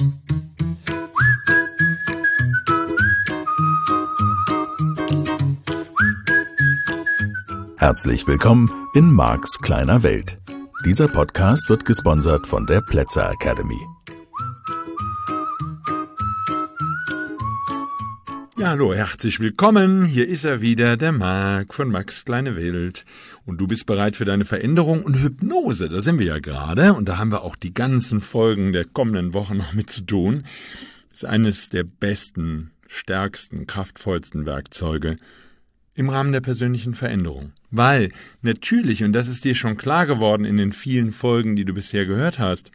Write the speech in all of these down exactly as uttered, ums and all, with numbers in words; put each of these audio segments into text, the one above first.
Herzlich willkommen in Marks kleiner Welt. Dieser Podcast wird gesponsert von der Plätzer Academy. Ja, hallo, herzlich willkommen. Hier ist er wieder, der Mark von Max kleine Welt. Und du bist bereit für deine Veränderung und Hypnose. Da sind wir ja gerade. Und da haben wir auch die ganzen Folgen der kommenden Wochen noch mit zu tun. Das ist eines der besten, stärksten, kraftvollsten Werkzeuge im Rahmen der persönlichen Veränderung. Weil natürlich, und das ist dir schon klar geworden in den vielen Folgen, die du bisher gehört hast,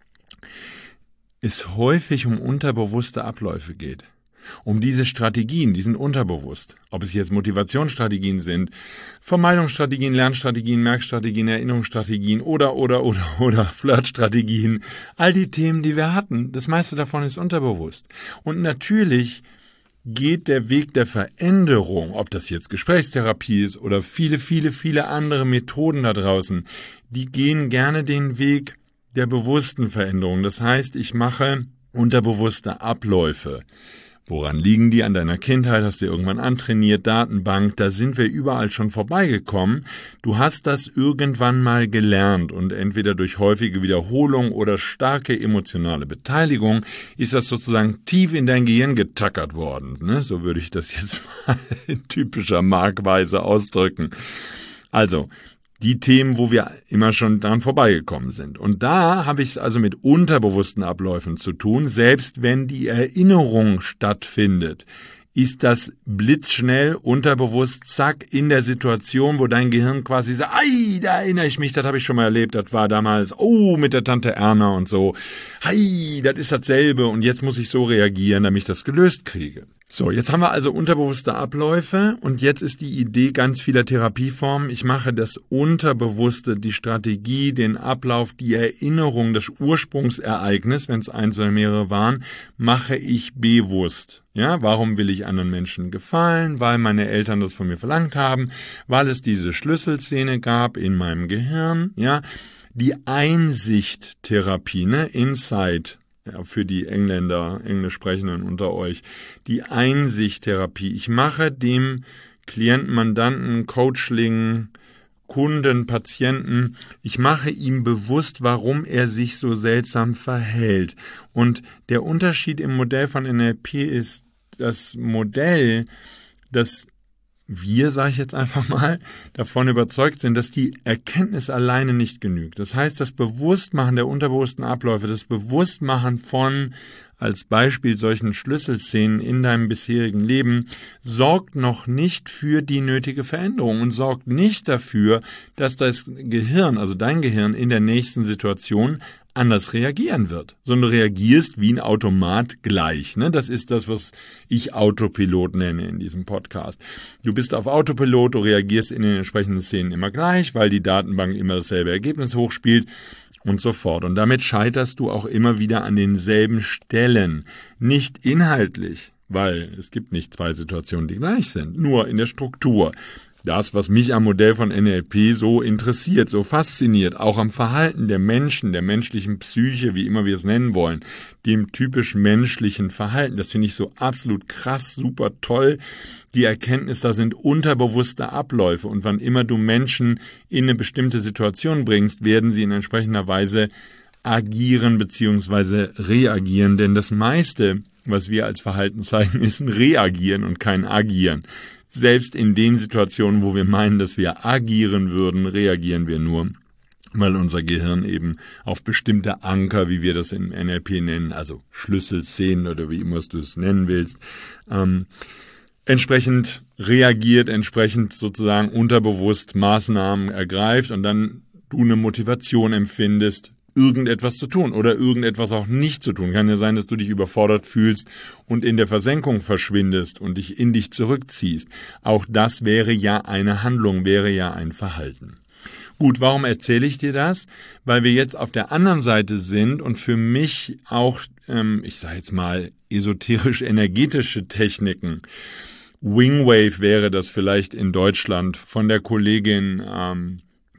es häufig um unterbewusste Abläufe geht. Um diese Strategien, die sind unterbewusst. Ob es jetzt Motivationsstrategien sind, Vermeidungsstrategien, Lernstrategien, Merkstrategien, Erinnerungsstrategien oder, oder, oder, oder Flirtstrategien. All die Themen, die wir hatten, das meiste davon ist unterbewusst. Und natürlich geht der Weg der Veränderung, ob das jetzt Gesprächstherapie ist oder viele, viele, viele andere Methoden da draußen, die gehen gerne den Weg der bewussten Veränderung. Das heißt, ich mache unterbewusste Abläufe. Woran liegen die? An deiner Kindheit, hast du irgendwann antrainiert, Datenbank, da sind wir überall schon vorbeigekommen. Du hast das irgendwann mal gelernt und entweder durch häufige Wiederholung oder starke emotionale Beteiligung ist das sozusagen tief in dein Gehirn getackert worden. Ne? So würde ich das jetzt mal in typischer Markweise ausdrücken. Also, die Themen, wo wir immer schon dran vorbeigekommen sind. Und da habe ich es also mit unterbewussten Abläufen zu tun. Selbst wenn die Erinnerung stattfindet, ist das blitzschnell, unterbewusst, zack, in der Situation, wo dein Gehirn quasi sagt, ei, da erinnere ich mich, das habe ich schon mal erlebt, das war damals, oh, mit der Tante Erna und so, ei, das ist dasselbe und jetzt muss ich so reagieren, damit ich das gelöst kriege. So, jetzt haben wir also unterbewusste Abläufe und jetzt ist die Idee ganz vieler Therapieformen. Ich mache das Unterbewusste, die Strategie, den Ablauf, die Erinnerung, das Ursprungsereignis, wenn es eins oder mehrere waren, mache ich bewusst. Ja, warum will ich anderen Menschen gefallen? Weil meine Eltern das von mir verlangt haben, weil es diese Schlüsselszene gab in meinem Gehirn. Ja, die Einsicht-Therapie, ne, Insight. Ja, für die Engländer, Englischsprechenden unter euch, die Einsicht-Therapie. Ich mache dem Klienten, Mandanten, Coachling, Kunden, Patienten, ich mache ihm bewusst, warum er sich so seltsam verhält. Und der Unterschied im Modell von N L P ist, das Modell, das wir, sage ich jetzt einfach mal, davon überzeugt sind, dass die Erkenntnis alleine nicht genügt. Das heißt, das Bewusstmachen der unterbewussten Abläufe, das Bewusstmachen von, als Beispiel, solchen Schlüsselszenen in deinem bisherigen Leben, sorgt noch nicht für die nötige Veränderung und sorgt nicht dafür, dass das Gehirn, also dein Gehirn, in der nächsten Situation anders reagieren wird, sondern du reagierst wie ein Automat gleich. Ne? Das ist das, was ich Autopilot nenne in diesem Podcast. Du bist auf Autopilot, du reagierst in den entsprechenden Szenen immer gleich, weil die Datenbank immer dasselbe Ergebnis hochspielt und so fort. Und damit scheiterst du auch immer wieder an denselben Stellen. Nicht inhaltlich, weil es gibt nicht zwei Situationen, die gleich sind, nur in der Struktur. Das, was mich am Modell von N L P so interessiert, so fasziniert, auch am Verhalten der Menschen, der menschlichen Psyche, wie immer wir es nennen wollen, dem typisch menschlichen Verhalten, das finde ich so absolut krass, super toll. Die Erkenntnis, da sind unterbewusste Abläufe und wann immer du Menschen in eine bestimmte Situation bringst, werden sie in entsprechender Weise agieren bzw. reagieren, denn das meiste, was wir als Verhalten zeigen, ist ein Reagieren und kein Agieren. Selbst in den Situationen, wo wir meinen, dass wir agieren würden, reagieren wir nur, weil unser Gehirn eben auf bestimmte Anker, wie wir das im N L P nennen, also Schlüsselszenen oder wie immer du es nennen willst, ähm, entsprechend reagiert, entsprechend sozusagen unterbewusst Maßnahmen ergreift und dann du eine Motivation empfindest, irgendetwas zu tun oder irgendetwas auch nicht zu tun. Kann ja sein, dass du dich überfordert fühlst und in der Versenkung verschwindest und dich in dich zurückziehst. Auch das wäre ja eine Handlung, wäre ja ein Verhalten. Gut, warum erzähle ich dir das? Weil wir jetzt auf der anderen Seite sind und für mich auch, ähm, ich sage jetzt mal, esoterisch-energetische Techniken. Wingwave wäre das vielleicht in Deutschland von der Kollegin ähm,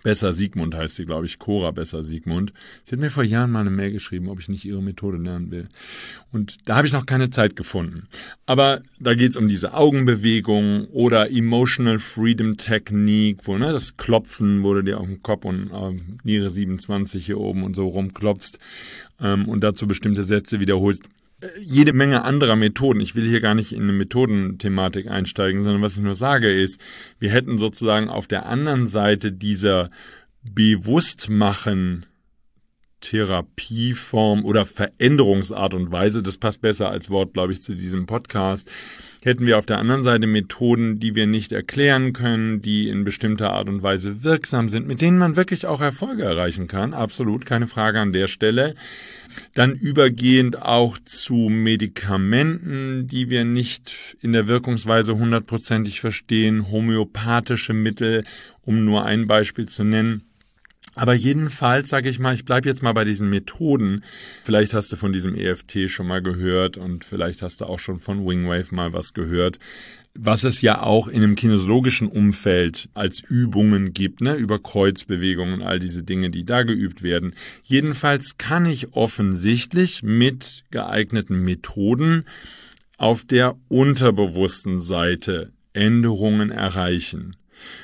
Besser Sigmund heißt sie, glaube ich, Cora Besser Sigmund. Sie hat mir vor Jahren mal eine Mail geschrieben, ob ich nicht ihre Methode lernen will. Und da habe ich noch keine Zeit gefunden. Aber da geht es um diese Augenbewegung oder Emotional Freedom Technique, wo ne, das Klopfen, wo du dir auf den Kopf und äh, Niere siebenundzwanzig hier oben und so rumklopfst ähm, und dazu bestimmte Sätze wiederholst. Jede Menge anderer Methoden. Ich will hier gar nicht in eine Methodenthematik einsteigen, sondern was ich nur sage ist, wir hätten sozusagen auf der anderen Seite dieser Bewusstmachen Therapieform oder Veränderungsart und Weise, das passt besser als Wort, glaube ich, zu diesem Podcast, hätten wir auf der anderen Seite Methoden, die wir nicht erklären können, die in bestimmter Art und Weise wirksam sind, mit denen man wirklich auch Erfolge erreichen kann. Absolut, keine Frage an der Stelle. Dann übergehend auch zu Medikamenten, die wir nicht in der Wirkungsweise hundertprozentig verstehen, homöopathische Mittel, um nur ein Beispiel zu nennen. Aber jedenfalls, sage ich mal, ich bleibe jetzt mal bei diesen Methoden. Vielleicht hast du von diesem E F T schon mal gehört und vielleicht hast du auch schon von Wingwave mal was gehört, was es ja auch in einem kinesiologischen Umfeld als Übungen gibt, ne, über Kreuzbewegungen und all diese Dinge, die da geübt werden. Jedenfalls kann ich offensichtlich mit geeigneten Methoden auf der unterbewussten Seite Änderungen erreichen.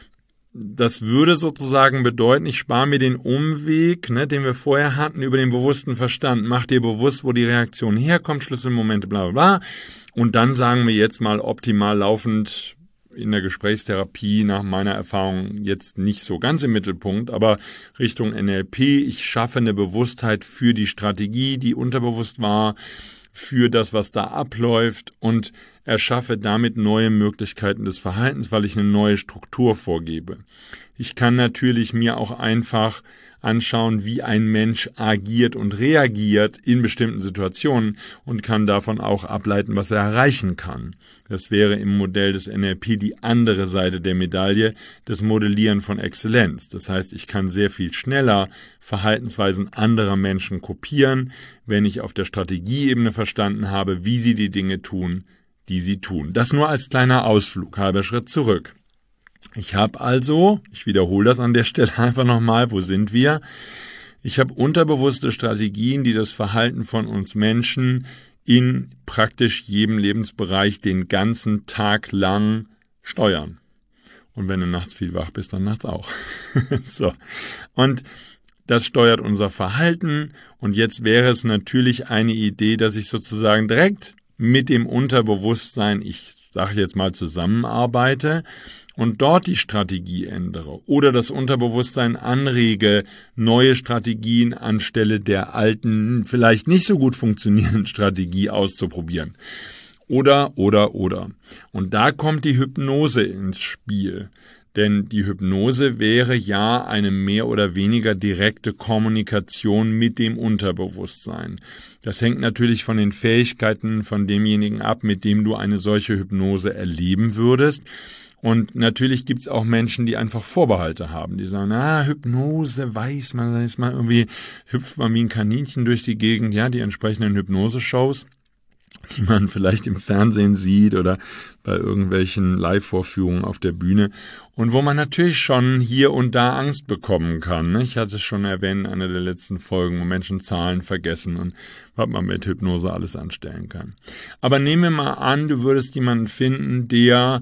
Das würde sozusagen bedeuten, ich spare mir den Umweg, ne, den wir vorher hatten, über den bewussten Verstand. Mach dir bewusst, wo die Reaktion herkommt, Schlüsselmomente, bla bla bla. Und dann sagen wir jetzt mal optimal laufend in der Gesprächstherapie nach meiner Erfahrung jetzt nicht so ganz im Mittelpunkt, aber Richtung N L P. Ich schaffe eine Bewusstheit für die Strategie, die unterbewusst war, für das, was da abläuft und erschaffe damit neue Möglichkeiten des Verhaltens, weil ich eine neue Struktur vorgebe. Ich kann natürlich mir auch einfach anschauen, wie ein Mensch agiert und reagiert in bestimmten Situationen und kann davon auch ableiten, was er erreichen kann. Das wäre im Modell des N L P die andere Seite der Medaille, das Modellieren von Exzellenz. Das heißt, ich kann sehr viel schneller Verhaltensweisen anderer Menschen kopieren, wenn ich auf der Strategieebene verstanden habe, wie sie die Dinge tun, die sie tun. Das nur als kleiner Ausflug, halber Schritt zurück. Ich habe also, ich wiederhole das an der Stelle einfach nochmal, wo sind wir? Ich habe unterbewusste Strategien, die das Verhalten von uns Menschen in praktisch jedem Lebensbereich den ganzen Tag lang steuern. Und wenn du nachts viel wach bist, dann nachts auch. So. Und das steuert unser Verhalten. Und jetzt wäre es natürlich eine Idee, dass ich sozusagen direkt mit dem Unterbewusstsein, ich sage jetzt mal, zusammenarbeite und dort die Strategie ändere oder das Unterbewusstsein anrege, neue Strategien anstelle der alten, vielleicht nicht so gut funktionierenden Strategie auszuprobieren. Oder, oder, oder. Und da kommt die Hypnose ins Spiel. Denn die Hypnose wäre ja eine mehr oder weniger direkte Kommunikation mit dem Unterbewusstsein. Das hängt natürlich von den Fähigkeiten von demjenigen ab, mit dem du eine solche Hypnose erleben würdest. Und natürlich gibt es auch Menschen, die einfach Vorbehalte haben. Die sagen, ah, Hypnose, weiß man, da ist mal irgendwie, hüpft man wie ein Kaninchen durch die Gegend. Ja, die entsprechenden Hypnose-Shows, die man vielleicht im Fernsehen sieht oder bei irgendwelchen Live-Vorführungen auf der Bühne und wo man natürlich schon hier und da Angst bekommen kann. Ich hatte es schon erwähnt in einer der letzten Folgen, wo Menschen Zahlen vergessen und was man mit Hypnose alles anstellen kann. Aber nehmen wir mal an, du würdest jemanden finden, der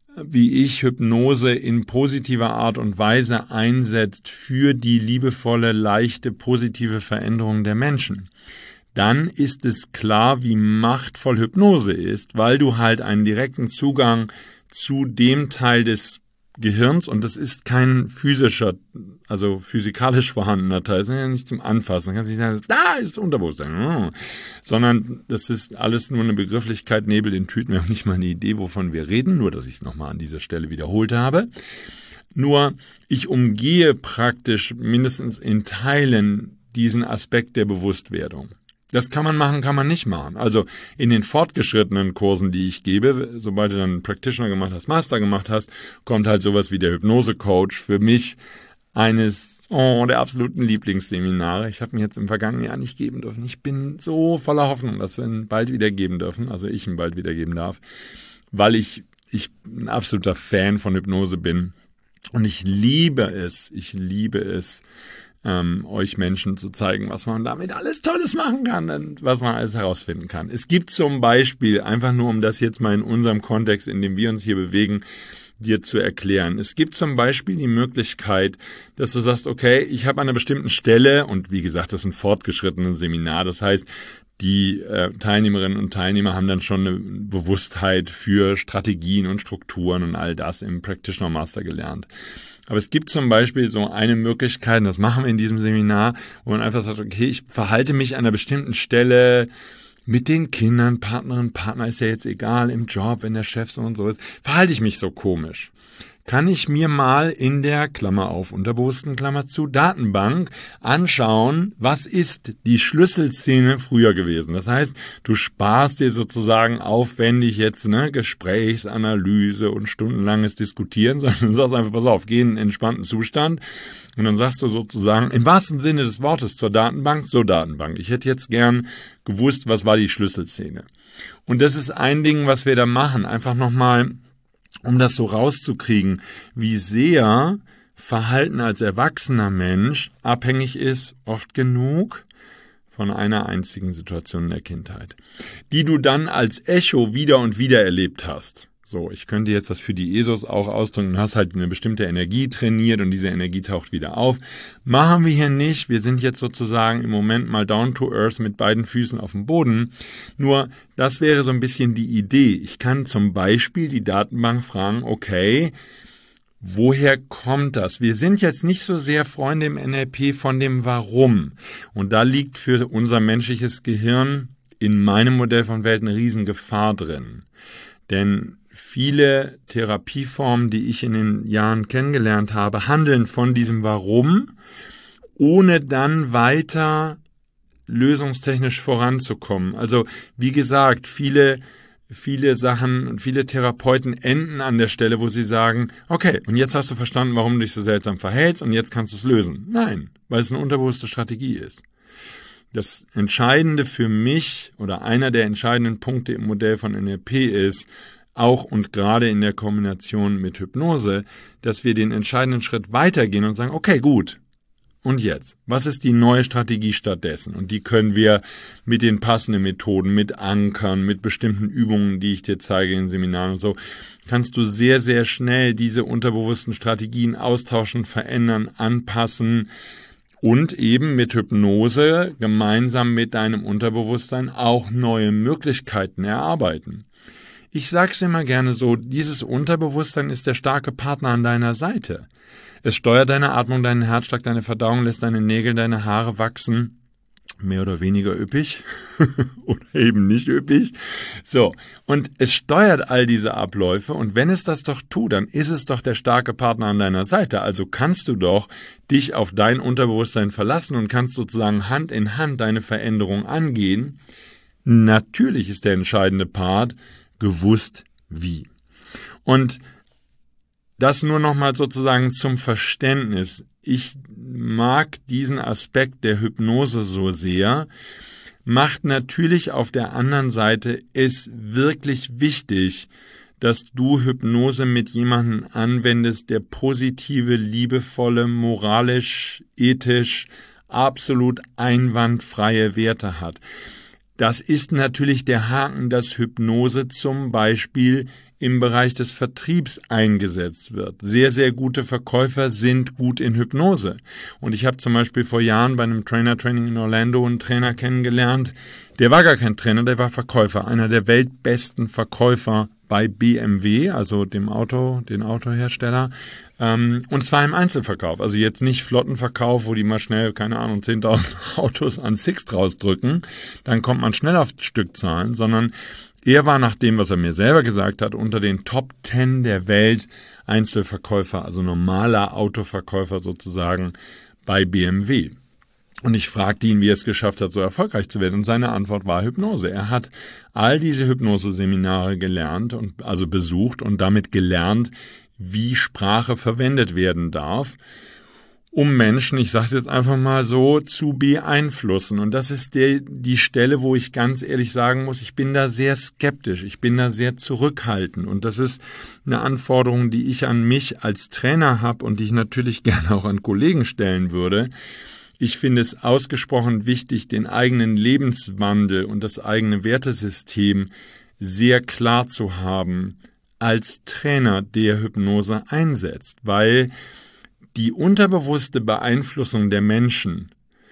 wie ich Hypnose in positiver Art und Weise einsetzt für die liebevolle, leichte, positive Veränderung der Menschen. Dann ist es klar, wie machtvoll Hypnose ist, weil du halt einen direkten Zugang zu dem Teil des Gehirns, und das ist kein physischer, also physikalisch vorhandener Teil, das ist ja nicht zum Anfassen. Man kann nicht sagen, da ist Unterbewusstsein, sondern das ist alles nur eine Begrifflichkeit, Nebel in Tüten. Wir haben nicht mal eine Idee, wovon wir reden, nur dass ich es nochmal an dieser Stelle wiederholt habe. Nur ich umgehe praktisch mindestens in Teilen diesen Aspekt der Bewusstwerdung. Das kann man machen, kann man nicht machen. Also in den fortgeschrittenen Kursen, die ich gebe, sobald du dann Practitioner gemacht hast, Master gemacht hast, kommt halt sowas wie der Hypnose-Coach. Für mich eines oh, der absoluten Lieblingsseminare. Ich habe ihn jetzt im vergangenen Jahr nicht geben dürfen. Ich bin so voller Hoffnung, dass wir ihn bald wieder geben dürfen, also ich ihn bald wieder geben darf, weil ich, ich ein absoluter Fan von Hypnose bin. Und ich liebe es, ich liebe es, ähm, euch Menschen zu zeigen, was man damit alles Tolles machen kann und was man alles herausfinden kann. Es gibt zum Beispiel, einfach nur um das jetzt mal in unserem Kontext, in dem wir uns hier bewegen, dir zu erklären. Es gibt zum Beispiel die Möglichkeit, dass du sagst, okay, ich habe an einer bestimmten Stelle, und wie gesagt, das ist ein fortgeschrittenes Seminar, das heißt, die äh, Teilnehmerinnen und Teilnehmer haben dann schon eine Bewusstheit für Strategien und Strukturen und all das im Practitioner Master gelernt. Aber es gibt zum Beispiel so eine Möglichkeit, und das machen wir in diesem Seminar, wo man einfach sagt, okay, ich verhalte mich an einer bestimmten Stelle mit den Kindern, Partnerinnen, Partner, ist ja jetzt egal, im Job, wenn der Chef so und so ist, verhalte ich mich so komisch. Kann ich mir mal in der, Klammer auf, unterbewussten Klammer zu, Datenbank anschauen, was ist die Schlüsselszene früher gewesen. Das heißt, du sparst dir sozusagen aufwendig jetzt ne Gesprächsanalyse und stundenlanges Diskutieren, sondern du sagst einfach, pass auf, geh in einen entspannten Zustand und dann sagst du sozusagen im wahrsten Sinne des Wortes zur Datenbank, so Datenbank, ich hätte jetzt gern gewusst, was war die Schlüsselszene. Und das ist ein Ding, was wir da machen, einfach nochmal, um das so rauszukriegen, wie sehr Verhalten als erwachsener Mensch abhängig ist, oft genug, von einer einzigen Situation in der Kindheit, die du dann als Echo wieder und wieder erlebt hast. So, ich könnte jetzt das für die E S Os auch ausdrücken, du hast halt eine bestimmte Energie trainiert und diese Energie taucht wieder auf. Machen wir hier nicht, wir sind jetzt sozusagen im Moment mal down to earth mit beiden Füßen auf dem Boden. Nur, das wäre so ein bisschen die Idee. Ich kann zum Beispiel die Datenbank fragen, okay, woher kommt das? Wir sind jetzt nicht so sehr Freunde im N L P von dem Warum. Und da liegt für unser menschliches Gehirn in meinem Modell von Welt eine Riesengefahr drin. Denn viele Therapieformen, die ich in den Jahren kennengelernt habe, handeln von diesem Warum, ohne dann weiter lösungstechnisch voranzukommen. Also wie gesagt, viele, viele Sachen und viele Therapeuten enden an der Stelle, wo sie sagen, okay, und jetzt hast du verstanden, warum du dich so seltsam verhältst und jetzt kannst du es lösen. Nein, weil es eine unterbewusste Strategie ist. Das Entscheidende für mich oder einer der entscheidenden Punkte im Modell von N L P ist, auch und gerade in der Kombination mit Hypnose, dass wir den entscheidenden Schritt weitergehen und sagen, okay, gut, und jetzt? Was ist die neue Strategie stattdessen? Und die können wir mit den passenden Methoden, mit Ankern, mit bestimmten Übungen, die ich dir zeige in Seminaren und so, kannst du sehr, sehr schnell diese unterbewussten Strategien austauschen, verändern, anpassen und eben mit Hypnose gemeinsam mit deinem Unterbewusstsein auch neue Möglichkeiten erarbeiten. Ich sage es immer gerne so, dieses Unterbewusstsein ist der starke Partner an deiner Seite. Es steuert deine Atmung, deinen Herzschlag, deine Verdauung, lässt deine Nägel, deine Haare wachsen, mehr oder weniger üppig oder eben nicht üppig. So, und es steuert all diese Abläufe und wenn es das doch tut, dann ist es doch der starke Partner an deiner Seite. Also kannst du doch dich auf dein Unterbewusstsein verlassen und kannst sozusagen Hand in Hand deine Veränderung angehen. Natürlich ist der entscheidende Part, gewusst wie. Und das nur nochmal sozusagen zum Verständnis. Ich mag diesen Aspekt der Hypnose so sehr, macht natürlich auf der anderen Seite es wirklich wichtig, dass du Hypnose mit jemandem anwendest, der positive, liebevolle, moralisch, ethisch, absolut einwandfreie Werte hat. Das ist natürlich der Haken, dass Hypnose zum Beispiel im Bereich des Vertriebs eingesetzt wird. Sehr, sehr gute Verkäufer sind gut in Hypnose. Und ich habe zum Beispiel vor Jahren bei einem Trainer-Training in Orlando einen Trainer kennengelernt, der war gar kein Trainer, der war Verkäufer, einer der weltbesten Verkäufer bei B M W, also dem Auto, den Autohersteller, ähm, und zwar im Einzelverkauf. Also jetzt nicht Flottenverkauf, wo die mal schnell, keine Ahnung, zehntausend Autos an Sixt rausdrücken, dann kommt man schnell auf Stückzahlen, sondern er war nach dem, was er mir selber gesagt hat, unter den Top Ten der Welt Einzelverkäufer, also normaler Autoverkäufer sozusagen bei B M W. Und ich fragte ihn, wie er es geschafft hat, so erfolgreich zu werden. Und seine Antwort war Hypnose. Er hat all diese Hypnose-Seminare gelernt, und also besucht und damit gelernt, wie Sprache verwendet werden darf. um Menschen, ich sage es jetzt einfach mal so, zu beeinflussen. Und das ist der, die Stelle, wo ich ganz ehrlich sagen muss, ich bin da sehr skeptisch, ich bin da sehr zurückhaltend. Und das ist eine Anforderung, die ich an mich als Trainer habe und die ich natürlich gerne auch an Kollegen stellen würde. Ich finde es ausgesprochen wichtig, den eigenen Lebenswandel und das eigene Wertesystem sehr klar zu haben als Trainer, der Hypnose einsetzt, weil die unterbewusste Beeinflussung der Menschen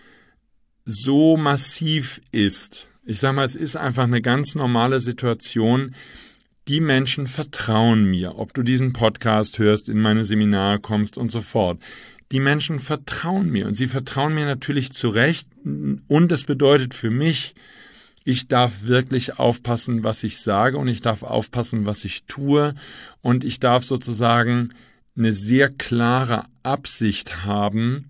so massiv ist. Ich sage mal, es ist einfach eine ganz normale Situation. Die Menschen vertrauen mir, ob du diesen Podcast hörst, in meine Seminare kommst und so fort. Die Menschen vertrauen mir und sie vertrauen mir natürlich zu Recht und das bedeutet für mich, ich darf wirklich aufpassen, was ich sage und ich darf aufpassen, was ich tue und ich darf sozusagen eine sehr klare Absicht haben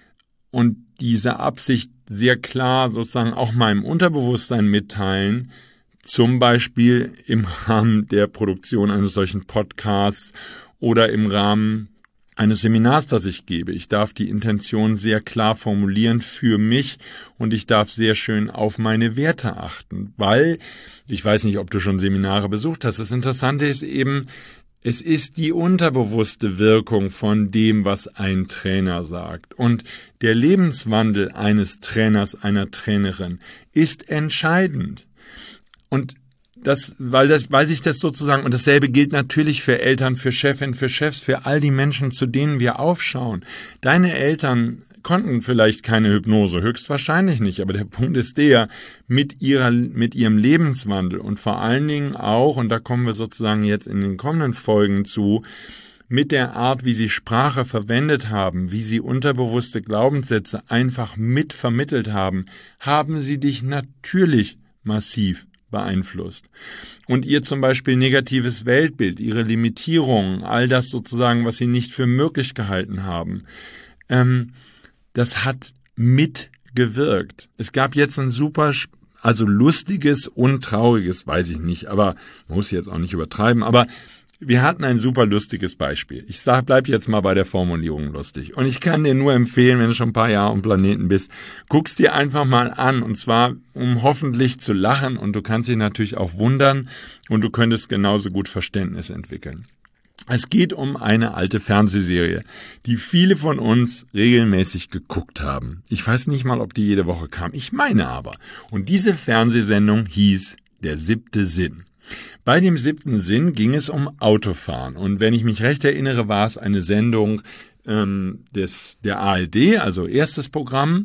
und diese Absicht sehr klar sozusagen auch meinem Unterbewusstsein mitteilen, zum Beispiel im Rahmen der Produktion eines solchen Podcasts oder im Rahmen eines Seminars, das ich gebe. Ich darf die Intention sehr klar formulieren für mich und ich darf sehr schön auf meine Werte achten, weil, ich weiß nicht, ob du schon Seminare besucht hast, das Interessante ist eben, es ist die unterbewusste Wirkung von dem, was ein Trainer sagt. Und der Lebenswandel eines Trainers, einer Trainerin ist entscheidend. Und das, weil das, weil sich das sozusagen, und dasselbe gilt natürlich für Eltern, für Chefinnen, für Chefs, für all die Menschen, zu denen wir aufschauen. Deine Eltern konnten vielleicht keine Hypnose, höchstwahrscheinlich nicht, aber der Punkt ist der, mit ihrer, mit ihrem Lebenswandel und vor allen Dingen auch, und da kommen wir sozusagen jetzt in den kommenden Folgen zu, mit der Art, wie sie Sprache verwendet haben, wie sie unterbewusste Glaubenssätze einfach mit vermittelt haben, haben sie dich natürlich massiv beeinflusst. Und ihr zum Beispiel negatives Weltbild, ihre Limitierungen, all das sozusagen, was sie nicht für möglich gehalten haben, ähm, das hat mitgewirkt. Es gab jetzt ein super, also lustiges und trauriges, weiß ich nicht, aber man muss jetzt auch nicht übertreiben, aber wir hatten ein super lustiges Beispiel. Ich sag, bleib jetzt mal bei der Formulierung lustig. Und ich kann dir nur empfehlen, wenn du schon ein paar Jahre am Planeten bist, guck's dir einfach mal an. Und zwar, um hoffentlich zu lachen. Und du kannst dich natürlich auch wundern. Und du könntest genauso gut Verständnis entwickeln. Es geht um eine alte Fernsehserie, die viele von uns regelmäßig geguckt haben. Ich weiß nicht mal, ob die jede Woche kam. Ich meine aber. Und diese Fernsehsendung hieß Der siebte Sinn. Bei dem siebten Sinn ging es um Autofahren. Und wenn ich mich recht erinnere, war es eine Sendung ähm, des, der A R D, also erstes Programm.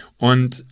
Und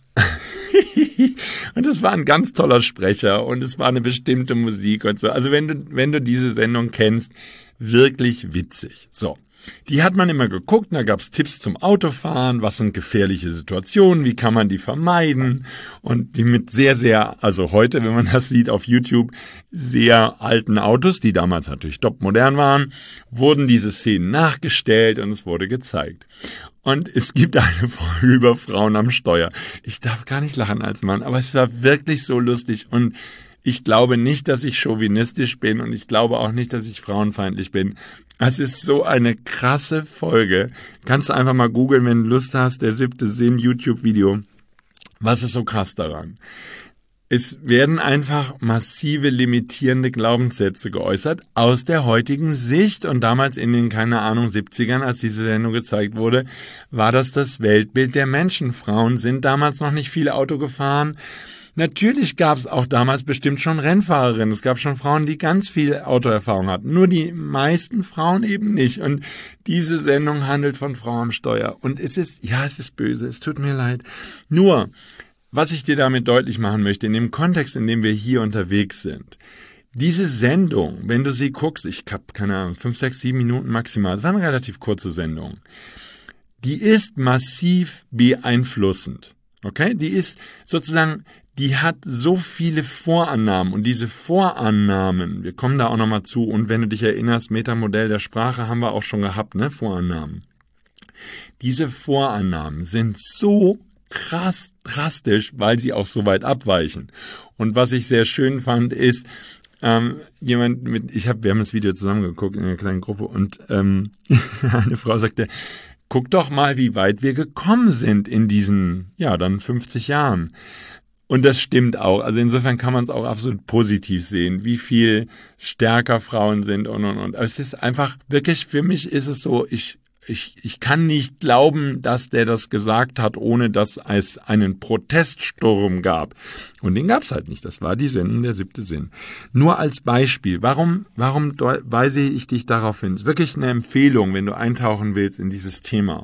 und es war ein ganz toller Sprecher und es war eine bestimmte Musik und so. Also wenn du, wenn du diese Sendung kennst, wirklich witzig. So. Die hat man immer geguckt, da gab es Tipps zum Autofahren, was sind gefährliche Situationen, wie kann man die vermeiden und die mit sehr, sehr, also heute, wenn man das sieht auf YouTube, sehr alten Autos, die damals natürlich topmodern waren, wurden diese Szenen nachgestellt und es wurde gezeigt. Und es gibt eine Folge über Frauen am Steuer. Ich darf gar nicht lachen als Mann, aber es war wirklich so lustig und ich glaube nicht, dass ich chauvinistisch bin und ich glaube auch nicht, dass ich frauenfeindlich bin. Es ist so eine krasse Folge. Kannst du einfach mal googeln, wenn du Lust hast, der siebte Sinn YouTube-Video. Was ist so krass daran? Es werden einfach massive limitierende Glaubenssätze geäußert aus der heutigen Sicht. Und damals in den, keine Ahnung, siebzigern, als diese Sendung gezeigt wurde, war das das Weltbild der Menschen. Frauen sind damals noch nicht viel Auto gefahren. Natürlich gab es auch damals bestimmt schon Rennfahrerinnen. Es gab schon Frauen, die ganz viel Autoerfahrung hatten. Nur die meisten Frauen eben nicht. Und diese Sendung handelt von Frau am Steuer. Und es ist, ja, es ist böse. Es tut mir leid. Nur, was ich dir damit deutlich machen möchte, in dem Kontext, in dem wir hier unterwegs sind, diese Sendung, wenn du sie guckst, ich habe keine Ahnung, fünf, sechs, sieben Minuten maximal, es war eine relativ kurze Sendung, die ist massiv beeinflussend. Okay? Die ist sozusagen, die hat so viele Vorannahmen und diese Vorannahmen, wir kommen da auch nochmal zu und wenn du dich erinnerst, Metamodell der Sprache haben wir auch schon gehabt, ne? Vorannahmen. Diese Vorannahmen sind so krass drastisch, weil sie auch so weit abweichen. Und was ich sehr schön fand, ist, ähm, jemand mit, ich habe, wir haben das Video zusammen geguckt in einer kleinen Gruppe und ähm, eine Frau sagte, guck doch mal, wie weit wir gekommen sind in diesen, ja, dann fünfzig Jahren. Und das stimmt auch. Also insofern kann man es auch absolut positiv sehen, wie viel stärker Frauen sind und, und, und. Aber es ist einfach, wirklich, für mich ist es so, ich, ich, ich kann nicht glauben, dass der das gesagt hat, ohne dass es einen Proteststurm gab. Und den gab es halt nicht. Das war die Sendung Der siebte Sinn. Nur als Beispiel. Warum, warum weise ich dich darauf hin? Es ist wirklich eine Empfehlung, wenn du eintauchen willst in dieses Thema.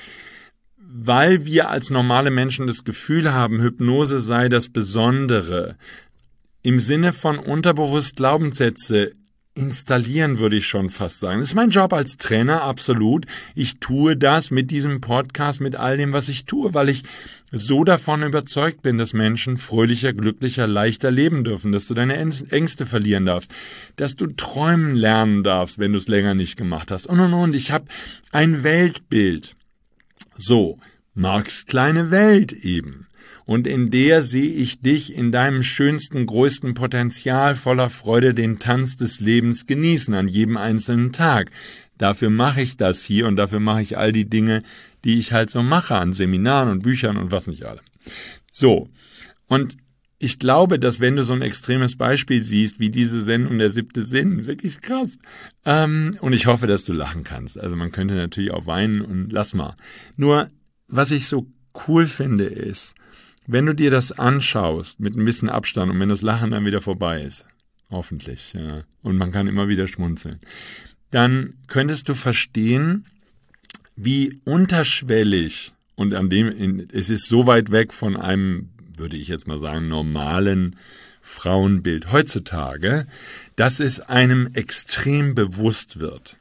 Weil wir als normale Menschen das Gefühl haben, Hypnose sei das Besondere, im Sinne von unterbewusst Glaubenssätze installieren, würde ich schon fast sagen. Das ist mein Job als Trainer, absolut. Ich tue das mit diesem Podcast, mit all dem, was ich tue, weil ich so davon überzeugt bin, dass Menschen fröhlicher, glücklicher, leichter leben dürfen, dass du deine Ängste verlieren darfst, dass du träumen lernen darfst, wenn du es länger nicht gemacht hast. Und, und, und. Ich habe ein Weltbild. So, Marks kleine Welt eben. Und in der sehe ich dich in deinem schönsten, größten Potenzial voller Freude den Tanz des Lebens genießen an jedem einzelnen Tag. Dafür mache ich das hier und dafür mache ich all die Dinge, die ich halt so mache an Seminaren und Büchern und was nicht alle. So, und ich glaube, dass wenn du so ein extremes Beispiel siehst, wie diese Sendung Der siebte Sinn, wirklich krass. Ähm, und ich hoffe, dass du lachen kannst. Also man könnte natürlich auch weinen und lass mal. Nur, was ich so cool finde, ist, wenn du dir das anschaust mit ein bisschen Abstand und wenn das Lachen dann wieder vorbei ist, hoffentlich, ja, und man kann immer wieder schmunzeln, dann könntest du verstehen, wie unterschwellig, und an dem, es ist so weit weg von einem, würde ich jetzt mal sagen, normalen Frauenbild heutzutage, dass es einem extrem bewusst wird.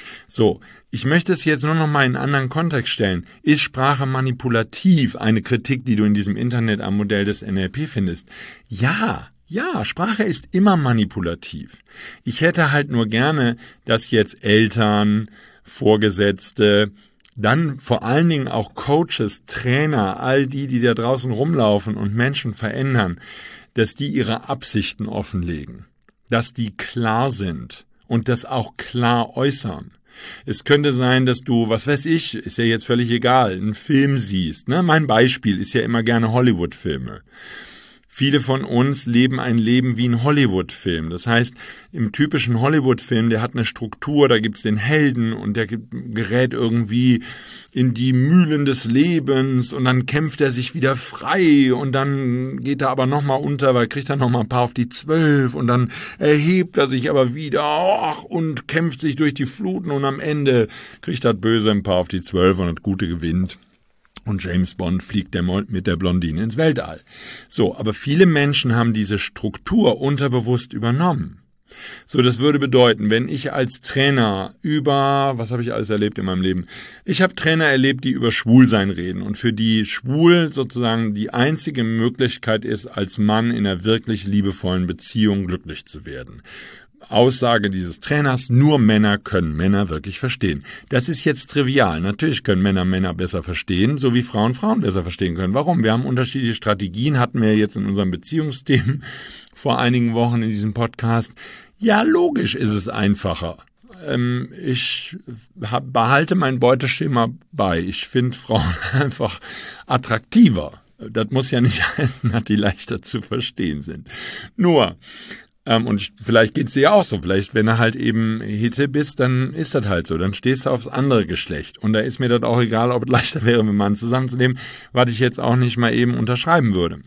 So, ich möchte es jetzt nur noch mal in einen anderen Kontext stellen. Ist Sprache manipulativ? Eine Kritik, die du in diesem Internet am Modell des N L P findest. Ja, ja, Sprache ist immer manipulativ. Ich hätte halt nur gerne, dass jetzt Eltern, Vorgesetzte, dann vor allen Dingen auch Coaches, Trainer, all die, die da draußen rumlaufen und Menschen verändern, dass die ihre Absichten offenlegen, dass die klar sind und das auch klar äußern. Es könnte sein, dass du, was weiß ich, ist ja jetzt völlig egal, einen Film siehst. Ne? Mein Beispiel ist ja immer gerne Hollywood-Filme. Viele von uns leben ein Leben wie ein Hollywood-Film. Das heißt, im typischen Hollywood-Film, der hat eine Struktur, da gibt's den Helden und der gerät irgendwie in die Mühlen des Lebens und dann kämpft er sich wieder frei und dann geht er aber nochmal unter, weil kriegt er nochmal ein paar auf die zwölf und dann erhebt er sich aber wieder ach, und kämpft sich durch die Fluten und am Ende kriegt er Böse ein paar auf die zwölf und das Gute gewinnt. Und James Bond fliegt der mit der Blondine ins Weltall. So, aber viele Menschen haben diese Struktur unterbewusst übernommen. So, das würde bedeuten, wenn ich als Trainer über, was habe ich alles erlebt in meinem Leben? Ich habe Trainer erlebt, die über Schwulsein reden und für die schwul sozusagen die einzige Möglichkeit ist, als Mann in einer wirklich liebevollen Beziehung glücklich zu werden. Aussage dieses Trainers, nur Männer können Männer wirklich verstehen. Das ist jetzt trivial. Natürlich können Männer Männer besser verstehen, so wie Frauen Frauen besser verstehen können. Warum? Wir haben unterschiedliche Strategien, hatten wir jetzt in unserem Beziehungsthemen vor einigen Wochen in diesem Podcast. Ja, logisch ist es einfacher. Ähm, ich hab, behalte mein Beuteschema bei. Ich finde Frauen einfach attraktiver. Das muss ja nicht heißen, dass die leichter zu verstehen sind. Nur, und ich, vielleicht geht's dir ja auch so. Vielleicht, wenn du halt eben Hitte bist, dann ist das halt so. Dann stehst du aufs andere Geschlecht. Und da ist mir das auch egal, ob es leichter wäre, mit einem Mann zusammenzunehmen, was ich jetzt auch nicht mal eben unterschreiben würde.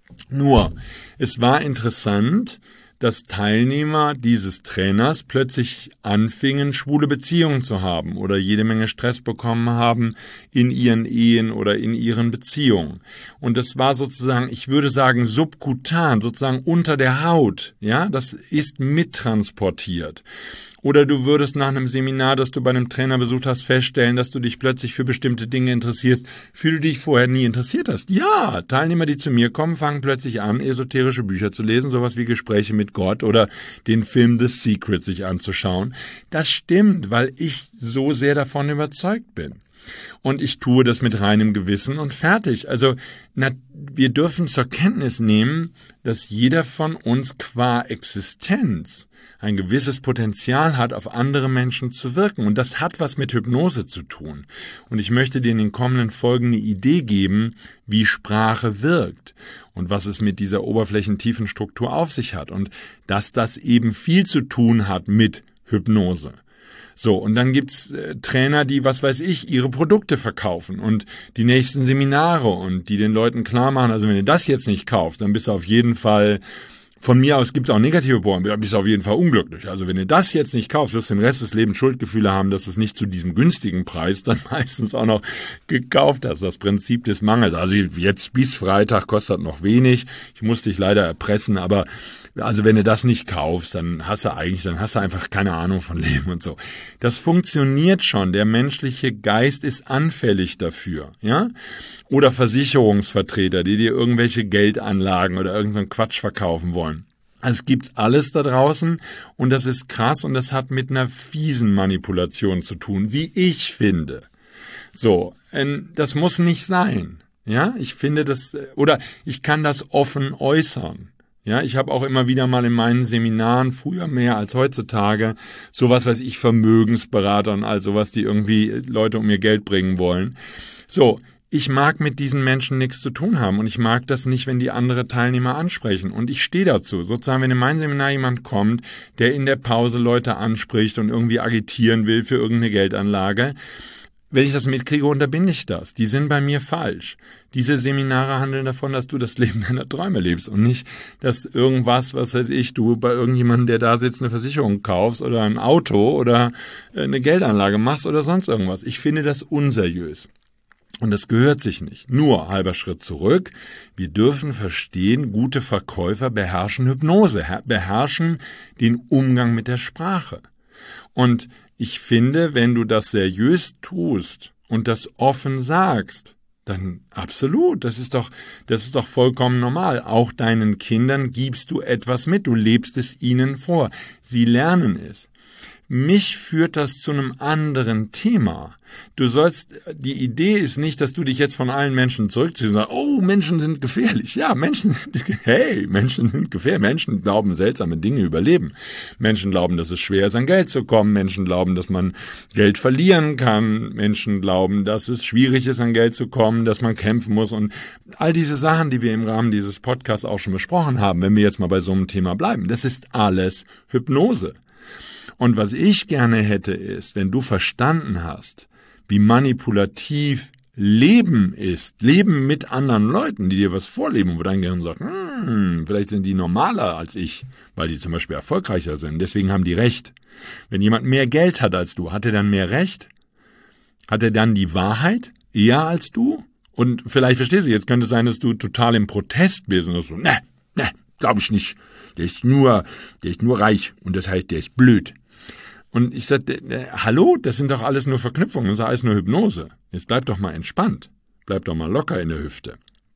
Nur, es war interessant, dass Teilnehmer dieses Trainers plötzlich anfingen, schwule Beziehungen zu haben oder jede Menge Stress bekommen haben in ihren Ehen oder in ihren Beziehungen. Und das war sozusagen, ich würde sagen, subkutan, sozusagen unter der Haut. Ja, das ist mittransportiert. Oder du würdest nach einem Seminar, das du bei einem Trainer besucht hast, feststellen, dass du dich plötzlich für bestimmte Dinge interessierst, für die du dich vorher nie interessiert hast. Ja, Teilnehmer, die zu mir kommen, fangen plötzlich an, esoterische Bücher zu lesen, sowas wie Gespräche mit Gott oder den Film The Secret sich anzuschauen. Das stimmt, weil ich so sehr davon überzeugt bin. Und ich tue das mit reinem Gewissen und fertig. Also na, wir dürfen zur Kenntnis nehmen, dass jeder von uns qua Existenz ein gewisses Potenzial hat, auf andere Menschen zu wirken. Und das hat was mit Hypnose zu tun. Und ich möchte dir in den kommenden Folgen eine Idee geben, wie Sprache wirkt und was es mit dieser oberflächentiefen Struktur auf sich hat. Und dass das eben viel zu tun hat mit Hypnose. So, und dann gibt's äh, Trainer, die, was weiß ich, ihre Produkte verkaufen und die nächsten Seminare und die den Leuten klar machen, also wenn ihr das jetzt nicht kauft, dann bist du auf jeden Fall... Von mir aus gibt's auch negative Bohren, da bist du auf jeden Fall unglücklich. Also wenn ihr das jetzt nicht kauft, wirst du den Rest des Lebens Schuldgefühle haben, dass es nicht zu diesem günstigen Preis dann meistens auch noch gekauft hast. Das Prinzip des Mangels. Also jetzt bis Freitag kostet noch wenig. Ich muss dich leider erpressen, aber also wenn du das nicht kaufst, dann hast du eigentlich, dann hast du einfach keine Ahnung von Leben und so. Das funktioniert schon. Der menschliche Geist ist anfällig dafür, ja? Oder Versicherungsvertreter, die dir irgendwelche Geldanlagen oder irgendeinen Quatsch verkaufen wollen. Es gibt alles da draußen und das ist krass und das hat mit einer fiesen Manipulation zu tun, wie ich finde. So, das muss nicht sein. Ja, ich finde das, oder ich kann das offen äußern. Ja, ich habe auch immer wieder mal in meinen Seminaren, früher mehr als heutzutage, sowas, weiß ich, Vermögensberater und all sowas, die irgendwie Leute um ihr Geld bringen wollen. So, ich mag mit diesen Menschen nichts zu tun haben und ich mag das nicht, wenn die andere Teilnehmer ansprechen. Und ich stehe dazu. Sozusagen, wenn in mein Seminar jemand kommt, der in der Pause Leute anspricht und irgendwie agitieren will für irgendeine Geldanlage, wenn ich das mitkriege, unterbinde ich das. Die sind bei mir falsch. Diese Seminare handeln davon, dass du das Leben deiner Träume lebst und nicht, dass irgendwas, was weiß ich, du bei irgendjemandem, der da sitzt, eine Versicherung kaufst oder ein Auto oder eine Geldanlage machst oder sonst irgendwas. Ich finde das unseriös. Und das gehört sich nicht. Nur halber Schritt zurück. Wir dürfen verstehen, gute Verkäufer beherrschen Hypnose, beherrschen den Umgang mit der Sprache. Und ich finde, wenn du das seriös tust und das offen sagst, dann absolut, das ist doch, das ist doch vollkommen normal. Auch deinen Kindern gibst du etwas mit, du lebst es ihnen vor. Sie lernen es. Mich führt das zu einem anderen Thema. Du sollst, die Idee ist nicht, dass du dich jetzt von allen Menschen zurückziehst und sagst, oh, Menschen sind gefährlich. Ja, Menschen sind, hey, Menschen sind gefährlich. Menschen glauben, seltsame Dinge überleben. Menschen glauben, dass es schwer ist, an Geld zu kommen. Menschen glauben, dass man Geld verlieren kann. Menschen glauben, dass es schwierig ist, an Geld zu kommen, dass man kämpfen muss und all diese Sachen, die wir im Rahmen dieses Podcasts auch schon besprochen haben, wenn wir jetzt mal bei so einem Thema bleiben, das ist alles Hypnose. Und was ich gerne hätte, ist, wenn du verstanden hast, wie manipulativ Leben ist, Leben mit anderen Leuten, die dir was vorleben, wo dein Gehirn sagt, hm, vielleicht sind die normaler als ich, weil die zum Beispiel erfolgreicher sind, deswegen haben die Recht. Wenn jemand mehr Geld hat als du, hat er dann mehr Recht? Hat er dann die Wahrheit eher als du? Und vielleicht verstehst du, jetzt könnte es sein, dass du total im Protest bist und so, ne, ne, glaube ich nicht. Der ist nur, der ist nur reich und das heißt, der ist blöd. Und ich sagte, äh, hallo, das sind doch alles nur Verknüpfungen, das ist alles nur Hypnose. Jetzt bleib doch mal entspannt, bleib doch mal locker in der Hüfte.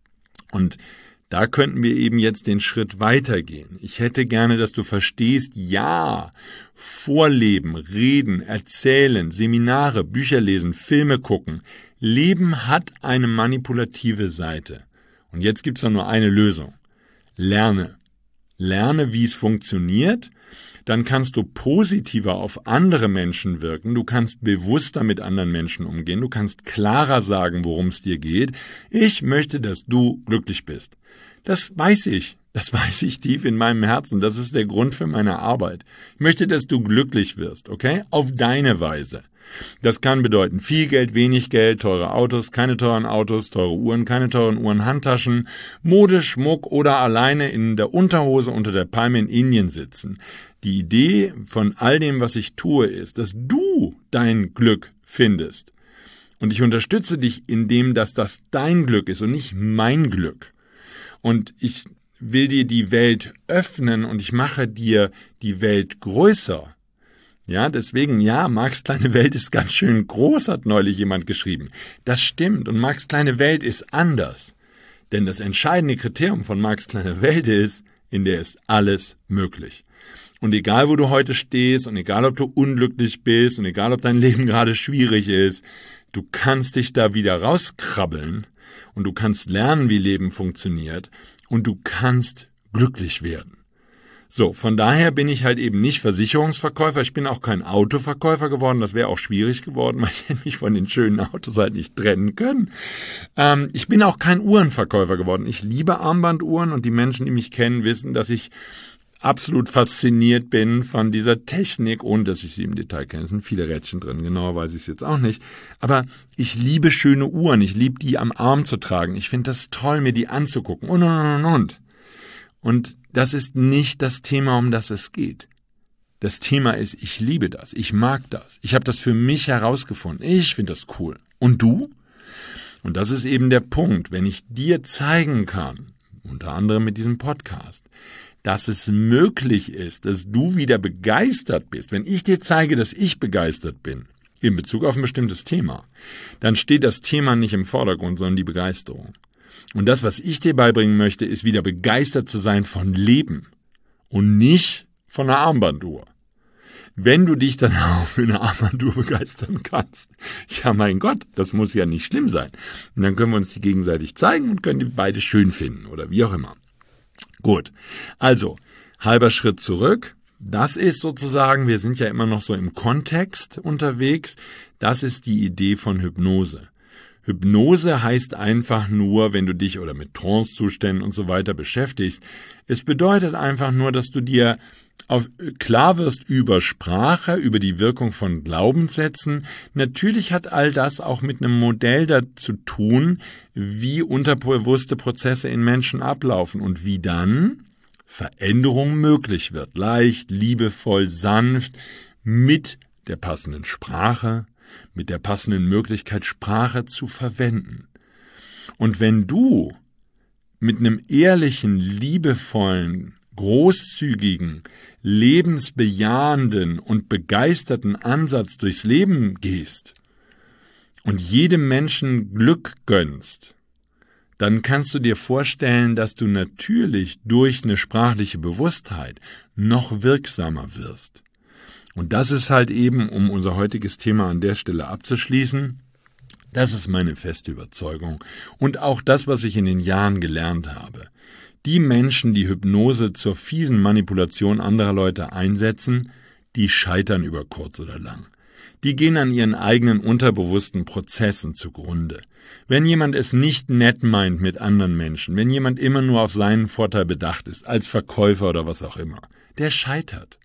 Und da könnten wir eben jetzt den Schritt weitergehen. Ich hätte gerne, dass du verstehst, ja, Vorleben, Reden, Erzählen, Seminare, Bücher lesen, Filme gucken. Leben hat eine manipulative Seite. Und jetzt gibt's doch nur eine Lösung. Lerne. Lerne, wie es funktioniert. Dann kannst du positiver auf andere Menschen wirken, du kannst bewusster mit anderen Menschen umgehen, du kannst klarer sagen, worum es dir geht. Ich möchte, dass du glücklich bist. Das weiß ich, das weiß ich tief in meinem Herzen, das ist der Grund für meine Arbeit. Ich möchte, dass du glücklich wirst, okay? Auf deine Weise. Das kann bedeuten viel Geld, wenig Geld, teure Autos, keine teuren Autos, teure Uhren, keine teuren Uhren, Handtaschen, Mode, Schmuck oder alleine in der Unterhose unter der Palme in Indien sitzen. Die Idee von all dem, was ich tue, ist, dass du dein Glück findest. Und ich unterstütze dich, indem dass das dein Glück ist und nicht mein Glück. Und ich will dir die Welt öffnen und ich mache dir die Welt größer. Ja, deswegen, ja, Marks kleine Welt ist ganz schön groß, hat neulich jemand geschrieben. Das stimmt und Marks kleine Welt ist anders. Denn das entscheidende Kriterium von Marks kleiner Welt ist, in der ist alles möglich. Und egal, wo du heute stehst und egal, ob du unglücklich bist und egal, ob dein Leben gerade schwierig ist, Du kannst dich da wieder rauskrabbeln und du kannst lernen, wie Leben funktioniert und du kannst glücklich werden. So, von daher bin ich halt eben nicht Versicherungsverkäufer, ich bin auch kein Autoverkäufer geworden, das wäre auch schwierig geworden, weil ich hätte mich von den schönen Autos halt nicht trennen können. Ähm, ich bin auch kein Uhrenverkäufer geworden. Ich liebe Armbanduhren und die Menschen, die mich kennen, wissen, dass ich absolut fasziniert bin von dieser Technik, ohne dass ich sie im Detail kenne. Es sind viele Rädchen drin, genauer weiß ich es jetzt auch nicht. Aber ich liebe schöne Uhren, ich liebe die am Arm zu tragen. Ich finde das toll, mir die anzugucken und, und, und, und. Und das ist nicht das Thema, um das es geht. Das Thema ist, ich liebe das, ich mag das. Ich habe das für mich herausgefunden. Ich finde das cool. Und du? Und das ist eben der Punkt, wenn ich dir zeigen kann, unter anderem mit diesem Podcast, dass es möglich ist, dass du wieder begeistert bist. Wenn ich dir zeige, dass ich begeistert bin, in Bezug auf ein bestimmtes Thema, dann steht das Thema nicht im Vordergrund, sondern die Begeisterung. Und das, was ich dir beibringen möchte, ist wieder begeistert zu sein von Leben und nicht von einer Armbanduhr. Wenn du dich dann auch für eine Armbanduhr begeistern kannst, ja mein Gott, das muss ja nicht schlimm sein. Und dann können wir uns die gegenseitig zeigen und können die beide schön finden oder wie auch immer. Gut, also halber Schritt zurück. Das ist sozusagen, wir sind ja immer noch so im Kontext unterwegs, das ist die Idee von Hypnose. Hypnose heißt einfach nur, wenn du dich oder mit Trancezuständen und so weiter beschäftigst, es bedeutet einfach nur, dass du dir auf, klar wirst über Sprache, über die Wirkung von Glaubenssätzen. Natürlich hat all das auch mit einem Modell dazu tun, wie unterbewusste Prozesse in Menschen ablaufen und wie dann Veränderung möglich wird. Leicht, liebevoll, sanft, mit der passenden Sprache, mit der passenden Möglichkeit, Sprache zu verwenden. Und wenn du mit einem ehrlichen, liebevollen, großzügigen, lebensbejahenden und begeisterten Ansatz durchs Leben gehst und jedem Menschen Glück gönnst, dann kannst du dir vorstellen, dass du natürlich durch eine sprachliche Bewusstheit noch wirksamer wirst. Und das ist halt eben, um unser heutiges Thema an der Stelle abzuschließen, das ist meine feste Überzeugung und auch das, was ich in den Jahren gelernt habe. Die Menschen, die Hypnose zur fiesen Manipulation anderer Leute einsetzen, die scheitern über kurz oder lang. Die gehen an ihren eigenen unterbewussten Prozessen zugrunde. Wenn jemand es nicht nett meint mit anderen Menschen, wenn jemand immer nur auf seinen Vorteil bedacht ist, als Verkäufer oder was auch immer, der scheitert.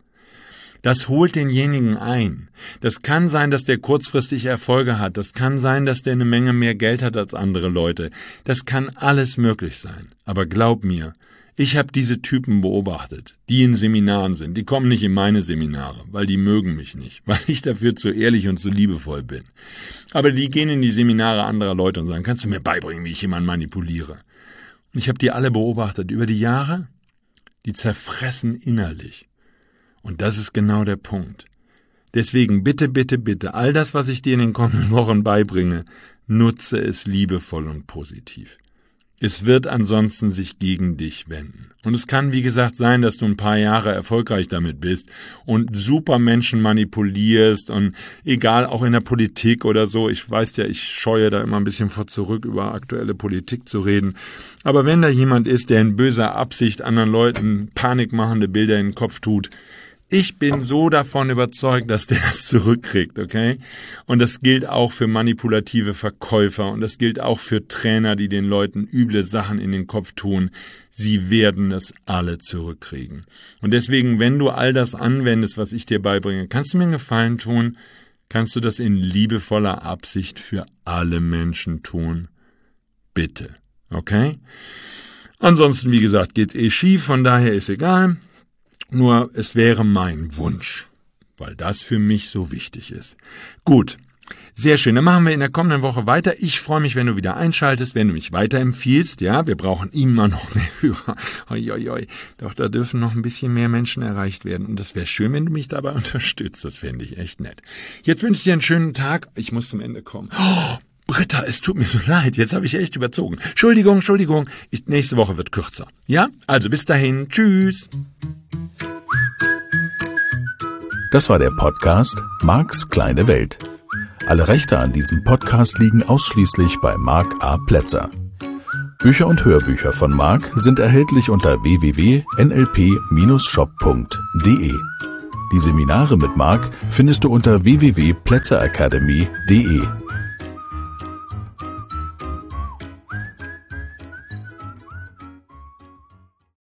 Das holt denjenigen ein. Das kann sein, dass der kurzfristig Erfolge hat. Das kann sein, dass der eine Menge mehr Geld hat als andere Leute. Das kann alles möglich sein. Aber glaub mir, ich habe diese Typen beobachtet, die in Seminaren sind. Die kommen nicht in meine Seminare, weil die mögen mich nicht, weil ich dafür zu ehrlich und zu liebevoll bin. Aber die gehen in die Seminare anderer Leute und sagen, kannst du mir beibringen, wie ich jemanden manipuliere? Und ich habe die alle beobachtet über die Jahre. Die zerfressen innerlich. Und das ist genau der Punkt. Deswegen bitte, bitte, bitte, all das, was ich dir in den kommenden Wochen beibringe, nutze es liebevoll und positiv. Es wird ansonsten sich gegen dich wenden. Und es kann, wie gesagt, sein, dass du ein paar Jahre erfolgreich damit bist und super Menschen manipulierst und egal, auch in der Politik oder so. Ich weiß ja, ich scheue da immer ein bisschen vor zurück, über aktuelle Politik zu reden. Aber wenn da jemand ist, der in böser Absicht anderen Leuten panikmachende Bilder in den Kopf tut, ich bin so davon überzeugt, dass der das zurückkriegt, okay? Und das gilt auch für manipulative Verkäufer und das gilt auch für Trainer, die den Leuten üble Sachen in den Kopf tun. Sie werden es alle zurückkriegen. Und deswegen, wenn du all das anwendest, was ich dir beibringe, kannst du mir einen Gefallen tun? Kannst du das in liebevoller Absicht für alle Menschen tun? Bitte, okay? Ansonsten, wie gesagt, geht's eh schief, von daher ist egal. Nur es wäre mein Wunsch, weil das für mich so wichtig ist. Gut, sehr schön. Dann machen wir in der kommenden Woche weiter. Ich freue mich, wenn du wieder einschaltest, wenn du mich weiterempfiehlst. Ja, wir brauchen immer noch mehr Hörer. Oi, oi, oi. Doch da dürfen noch ein bisschen mehr Menschen erreicht werden. Und das wäre schön, wenn du mich dabei unterstützt. Das fände ich echt nett. Jetzt wünsche ich dir einen schönen Tag. Ich muss zum Ende kommen. Oh, Britta, es tut mir so leid. Jetzt habe ich echt überzogen. Entschuldigung, Entschuldigung. Ich, nächste Woche wird kürzer. Ja, also bis dahin. Tschüss. Das war der Podcast Marks kleine Welt. Alle Rechte an diesem Podcast liegen ausschließlich bei Marc A. Plätzer. Bücher und Hörbücher von Marc sind erhältlich unter w w w punkt n l p Bindestrich shop punkt d e. Die Seminare mit Marc findest du unter w w w punkt plätzer academy punkt d e.